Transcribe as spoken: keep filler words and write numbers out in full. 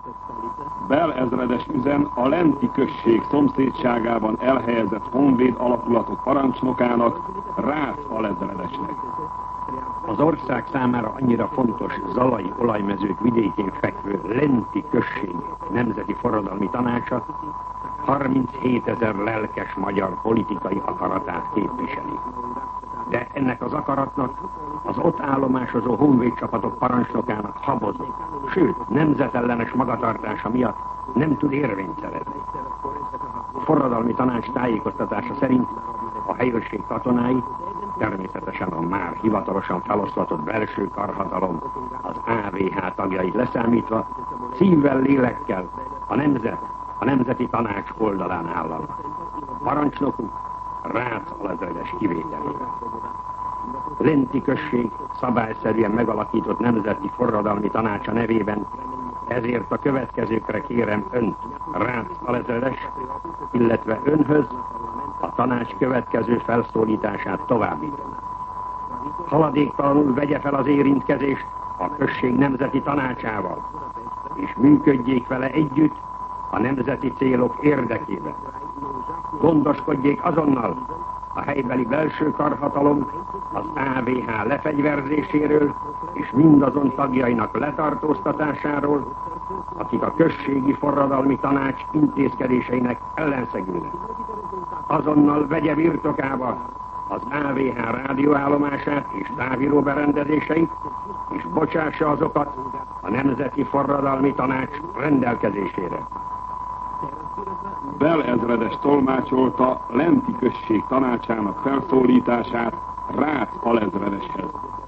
Bell ezredes üzen a Lenti község szomszédságában elhelyezett honvéd alakulatok parancsnokának, Rácz alezredesnek. Az ország számára annyira fontos zalai olajmezők vidékén fekvő Lenti község nemzeti forradalmi tanácsa harminchétezer lelkes magyar politikai akaratát képviseli. De ennek az akaratnak az ott állomásozó honvédcsapatok parancsnokának habozott, sőt, nemzetellenes magatartása miatt nem tud érvényt szerezni. A forradalmi tanács tájékoztatása szerint a helyőrség katonái, természetesen a már hivatalosan feloszlatott belső karhatalom, az á vé há tagjait leszámítva, szívvel, lélekkel a nemzet, a nemzeti tanács oldalán állanak. Parancsnokuk Rácz alezredes kivételével. Lenti község szabályszerűen megalakított nemzeti forradalmi tanácsa nevében, ezért a következőkre kérem önt, Rácz alezredes, illetve önhöz a tanács következő felszólítását továbbítom. Haladéktalanul vegye fel az érintkezést a község nemzeti tanácsával, és működjék vele együtt a nemzeti célok érdekében. Gondoskodjék azonnal a helybeli belső karhatalom, az á vé há lefegyverzéséről és mindazon tagjainak letartóztatásáról, akik a községi forradalmi tanács intézkedéseinek ellenszegülnek. Azonnal vegye birtokába az á vé há rádióállomását és távíró berendezéseit, és bocsássa azokat a Nemzeti Forradalmi Tanács rendelkezésére. Bell ezredes tolmácsolta Lenti község tanácsának felszólítását Rácz alezredeshez.